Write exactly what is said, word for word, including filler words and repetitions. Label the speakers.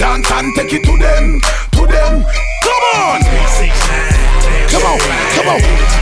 Speaker 1: dance and take it to them, to them. Come on, come on, come on.